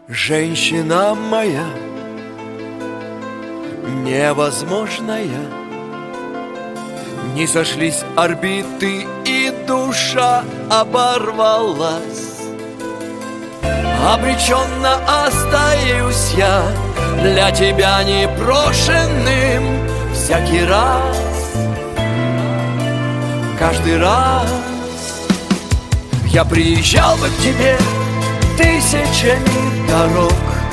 Женщина моя, невозможная, не сошлись орбиты, и душа оборвалась. Обреченно остаюсь я для тебя непрошенным всякий раз, каждый раз. Я приезжал бы к тебе тысячами дорог,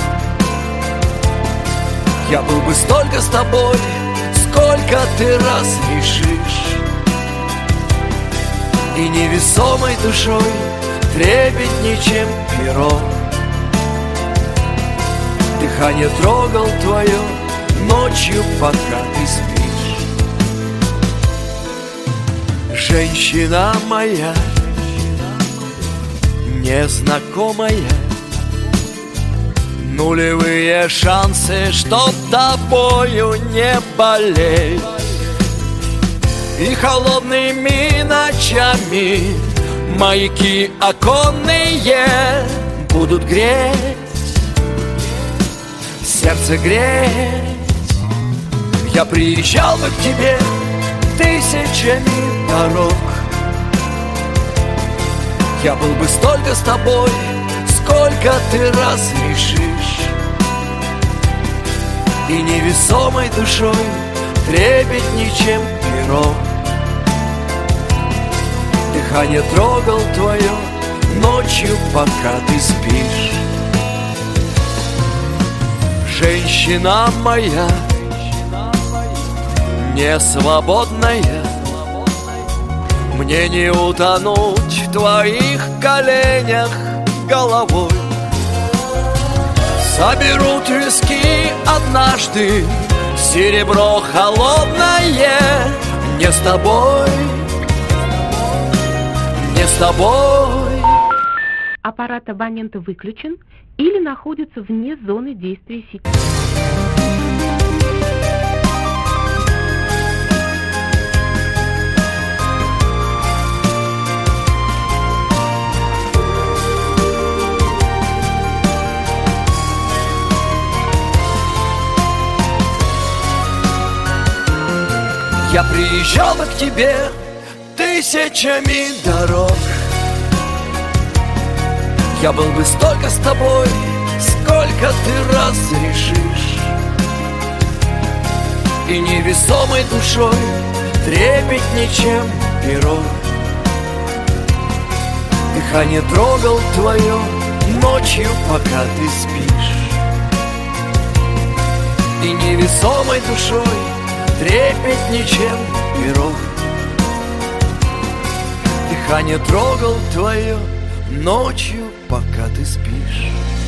я был бы столько с тобой, сколько ты раз решишь, и невесомой душой трепетней, чем перо. Дыхание трогал твое ночью, пока ты спишь. Женщина моя, незнакомая, нулевые шансы, чтоб тобою не болеть. И холодными ночами маяки оконные будут греть, сердце греть. Я приезжал бы к тебе тысячами дорог, я был бы столько с тобой, сколько ты раз решишь, и невесомой душой трепетней, чем перо. Дыхание трогал твое ночью, пока ты спишь. Женщина моя, не свободная, мне не утонуть в твоих коленях головой. Соберут виски однажды, серебро холодное. Не с тобой, не с тобой. Аппарат абонента выключен или находится вне зоны действия сети. Я приезжал бы к тебе тысячами дорог, я был бы столько с тобой, сколько ты раз решишь, и невесомой душой трепетней, чем перо. Дыхание трогал твое ночью, пока ты спишь, и невесомой душой трепетней, чем перо. Дыхание трогал твое ночью, пока ты спишь.